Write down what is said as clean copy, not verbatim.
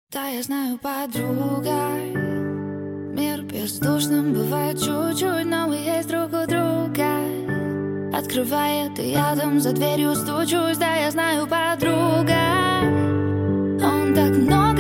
Да, я знаю, подруга, мир бездушным бывает чуть-чуть, но мы есть друг у друга. Открывает, и я там за дверью стучусь. Да, я знаю, подруга, он так много